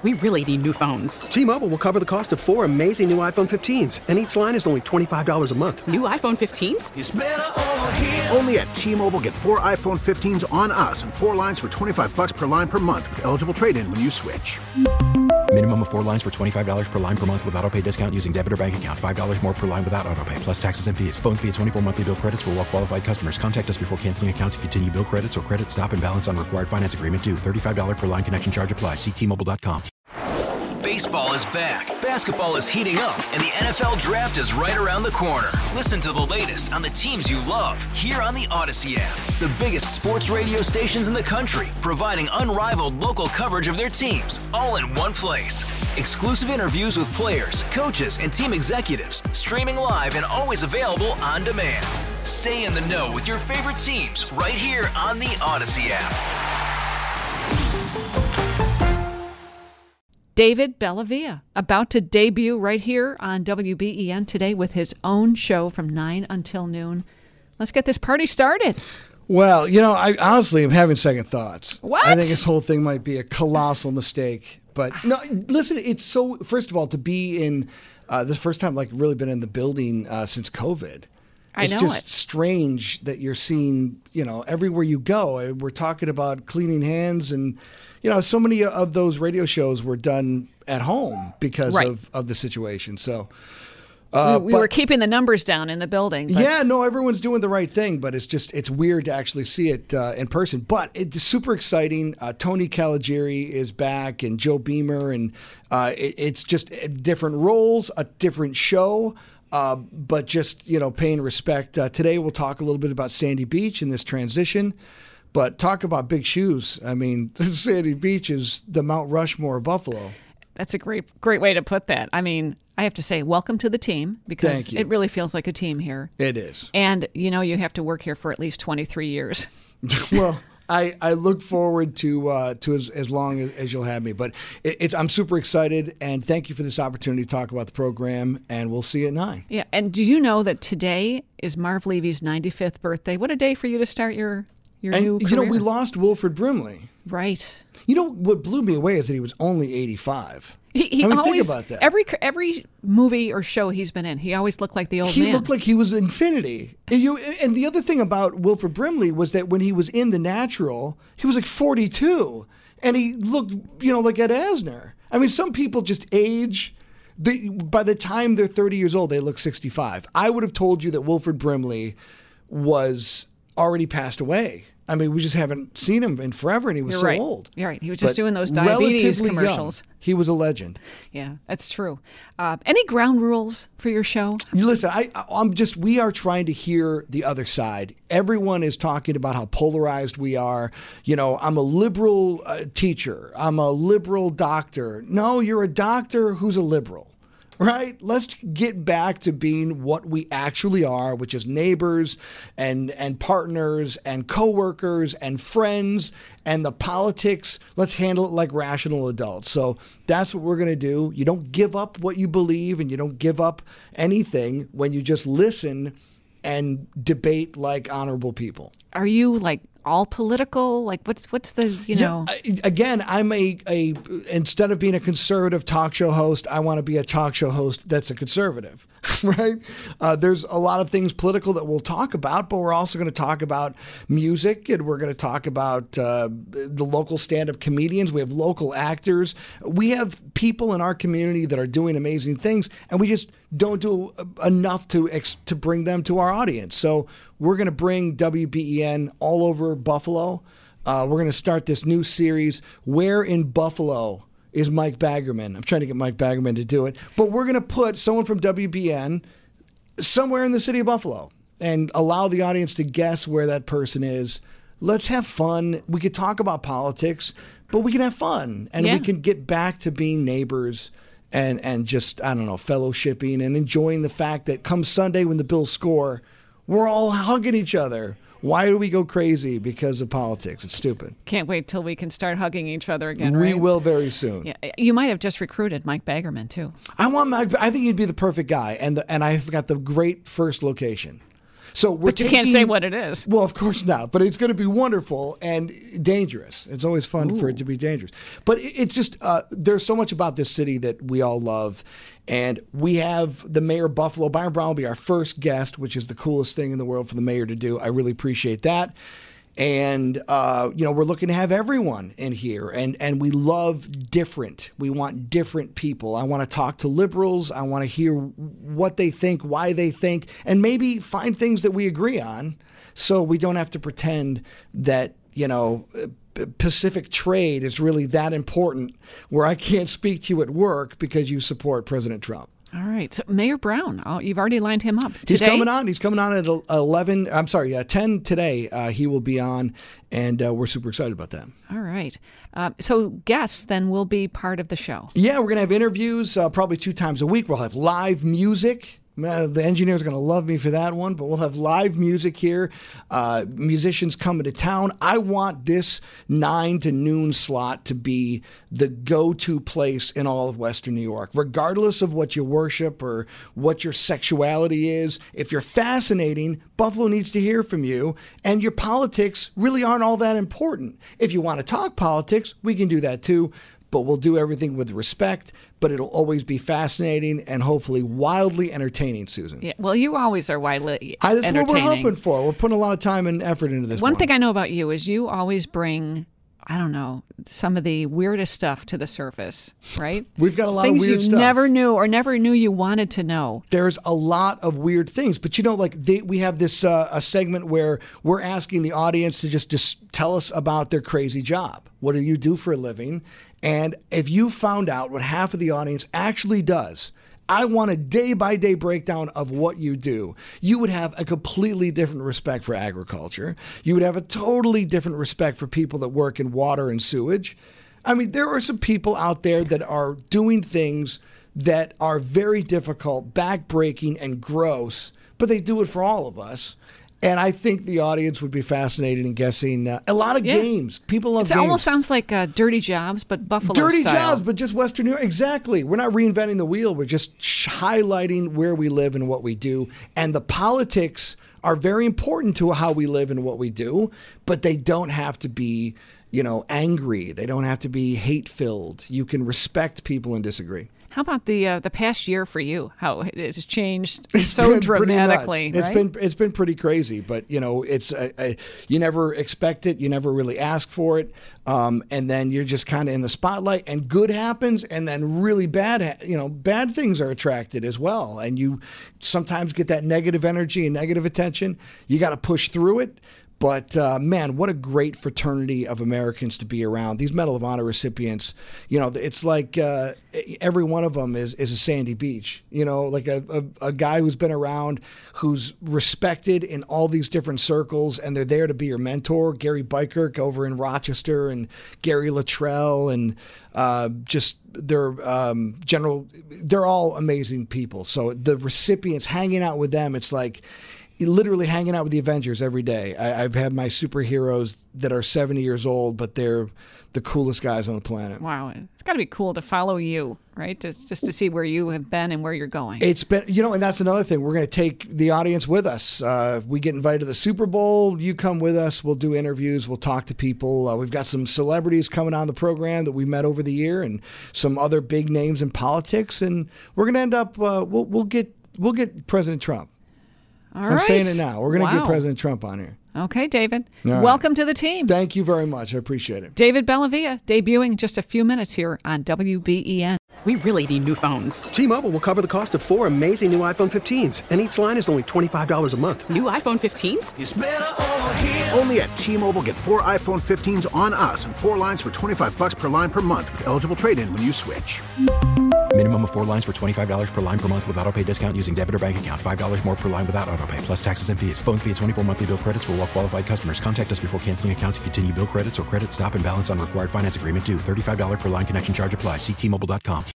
We really need new phones. T-Mobile will cover the cost of 4 amazing new iPhone 15s, and each line is only $25 a month. New iPhone 15s? It's better over here. Only at T-Mobile, get 4 iPhone 15s on us and 4 lines for $25 per line per month with eligible trade-in when you switch. Minimum of 4 lines for $25 per line per month with autopay discount using debit or bank account. $5 more per line without autopay, plus taxes and fees. Phone fee at 24 monthly bill credits for well-qualified customers. Contact us before canceling account to continue bill credits or credit stop and balance on required finance agreement due. $35 per line connection charge applies. See T-Mobile.com. Baseball is back, basketball is heating up, and the NFL Draft is right around the corner. Listen to the latest on the teams you love here on the Odyssey app. The biggest sports radio stations in the country, providing unrivaled local coverage of their teams, all in one place. Exclusive interviews with players, coaches, and team executives, streaming live and always available on demand. Stay in the know with your favorite teams right here on the Odyssey app. David Bellavia, about to debut right here on WBEN today with his own show from 9 until noon. Let's get this party started. Well, I honestly am having second thoughts. What? I think this whole thing might be a colossal mistake. But no, listen, it's so, first of all, to be in this first time, like really been in the building since COVID. It's just strange that you're seeing, everywhere you go. We're talking about cleaning hands and, so many of those radio shows were done at home because of the situation. So we were keeping the numbers down in the building. But. Yeah, no, everyone's doing the right thing, but it's weird to actually see it in person. But it's super exciting. Tony Caligiuri is back and Joe Beamer, and it's just different roles, a different show. But just, paying respect. Today we'll talk a little bit about Sandy Beach and this transition. But talk about big shoes. I mean, Sandy Beach is the Mount Rushmore of Buffalo. That's a great way to put that. I mean, I have to say, welcome to the team, because it really feels like a team here. It is. And, you have to work here for at least 23 years. Well, I look forward to as long as you'll have me. But I'm super excited, and thank you for this opportunity to talk about the program, and we'll see you at 9. Yeah, and do you know that today is Marv Levy's 95th birthday? What a day for you to start your new career. We lost Wilford Brimley. Right. What blew me away is that he was only 85. He always, think about that. Every movie or show he's been in, he always looked like the old man. He looked like he was Infinity. And the other thing about Wilford Brimley was that when he was in The Natural, he was like 42. And he looked, like Ed Asner. I mean, some people just age. By the time they're 30 years old, they look 65. I would have told you that Wilford Brimley was already passed away. I mean, we just haven't seen him in forever, and he was old. You're right. He was just doing those diabetes commercials. Young. He was a legend. Yeah, that's true. Any ground rules for your show? Listen, we are trying to hear the other side. Everyone is talking about how polarized we are. I'm a liberal teacher. I'm a liberal doctor. No, you're a doctor who's a liberal. Right? Let's get back to being what we actually are, which is neighbors and partners and coworkers and friends, and the politics. Let's handle it like rational adults. So that's what we're going to do. You don't give up what you believe, and you don't give up anything when you just listen and debate like honorable people. Are you all political? What's the, Yeah, again, I'm a instead of being a conservative talk show host, I want to be a talk show host that's a conservative, right? There's a lot of things political that we'll talk about, but we're also going to talk about music, and we're going to talk about the local stand-up comedians. We have local actors. We have people in our community that are doing amazing things, and we just don't do enough to bring them to our audience. So we're going to bring WBEN all over Buffalo. We're going to start this new series, Where in Buffalo is Mike Baggerman? I'm trying to get Mike Baggerman to do it. But we're going to put someone from WBEN somewhere in the city of Buffalo and allow the audience to guess where that person is. Let's have fun. We could talk about politics, but we can have fun. And we can get back to being neighbors and just, fellowshipping and enjoying the fact that come Sunday when the Bills score, we're all hugging each other. Why do we go crazy? Because of politics. It's stupid. Can't wait till we can start hugging each other again, right? We will very soon. Yeah, you might have just recruited Mike Baggerman, too. I want Mike. I think he'd be the perfect guy. And I've got the great first location. So But you can't say what it is. Well, of course not. But it's going to be wonderful and dangerous. It's always fun for it to be dangerous. But it's just there's so much about this city that we all love. And we have the mayor of Buffalo. Byron Brown will be our first guest, which is the coolest thing in the world for the mayor to do. I really appreciate that. And, we're looking to have everyone in here. And we love different. We want different people. I want to talk to liberals. I want to hear what they think, why they think, and maybe find things that we agree on so we don't have to pretend that, Pacific trade is really that important where I can't speak to you at work because you support President Trump. All right. So Mayor Brown, you've already lined him up. He's Today? coming on. He's coming on at 10 today. He will be on, and we're super excited about that. All right. So guests then will be part of the show. Yeah, we're going to have interviews probably 2 times a week. We'll have live music. The engineers are going to love me for that one, but we'll have live music here. Musicians coming to town. I want this 9 to noon slot to be the go-to place in all of Western New York, regardless of what you worship or what your sexuality is. If you're fascinating, Buffalo needs to hear from you, and your politics really aren't all that important. If you want to talk politics, we can do that too. But we'll do everything with respect, but it'll always be fascinating and hopefully wildly entertaining, Susan. Yeah, well, you always are wildly That's entertaining. what we're hoping for. We're putting a lot of time and effort into this One thing I know about you is you always bring, I don't know, some of the weirdest stuff to the surface, right? We've got a lot things of weird you stuff. never knew or never knew you wanted to know. There's a lot of weird things, but we have this a segment where we're asking the audience to just tell us about their crazy job. What do you do for a living? And if you found out what half of the audience actually does, I want a day-by-day breakdown of what you do. You would have a completely different respect for agriculture. You would have a totally different respect for people that work in water and sewage. I mean, there are some people out there that are doing things that are very difficult, backbreaking, and gross, but they do it for all of us. And I think the audience would be fascinated in guessing a lot of games. People love games. It almost sounds like Dirty Jobs, but Buffalo Dirty style. Jobs, but just Western New York. Exactly. We're not reinventing the wheel. We're just highlighting where we live and what we do. And the politics are very important to how we live and what we do, but they don't have to be, angry. They don't have to be hate-filled. You can respect people and disagree. How about the past year for you? How it's changed so dramatically. It's been pretty crazy, but it's you never expect it, you never really ask for it, and then you're just kind of in the spotlight. And good happens, and then really bad things are attracted as well. And you sometimes get that negative energy and negative attention. You got to push through it. But, man, what a great fraternity of Americans to be around. These Medal of Honor recipients, it's like every one of them is a sandy beach. Like a guy who's been around, who's respected in all these different circles, and they're there to be your mentor. Gary Bykirk over in Rochester, and Gary Luttrell, and they're all amazing people. So the recipients, hanging out with them, it's like literally hanging out with the Avengers every day. I've had my superheroes that are 70 years old, but they're the coolest guys on the planet. Wow. It's got to be cool to follow you, right? Just to see where you have been and where you're going. It's been, and that's another thing. We're going to take the audience with us. We get invited to the Super Bowl. You come with us. We'll do interviews. We'll talk to people. We've got some celebrities coming on the program that we met over the year, and some other big names in politics. And we're going to end up, we'll get President Trump. I'm saying it now. We're going to get President Trump on here. Okay, David. Right. Welcome to the team. Thank you very much. I appreciate it. David Bellavia, debuting in just a few minutes here on WBEN. We really need new phones. T-Mobile will cover the cost of 4 amazing new iPhone 15s, and each line is only $25 a month. New iPhone 15s? It's better over here. Only at T-Mobile, get 4 iPhone 15s on us and 4 lines for $25 per line per month with eligible trade-in when you switch. Minimum of 4 lines for $25 per line per month with autopay discount using debit or bank account. $5 more per line without autopay, plus taxes and fees. Phone fee at 24 monthly bill credits for well-qualified customers. Contact us before canceling account to continue bill credits or credit stop and balance on required finance agreement due. $35 per line connection charge applies. See T-Mobile.com.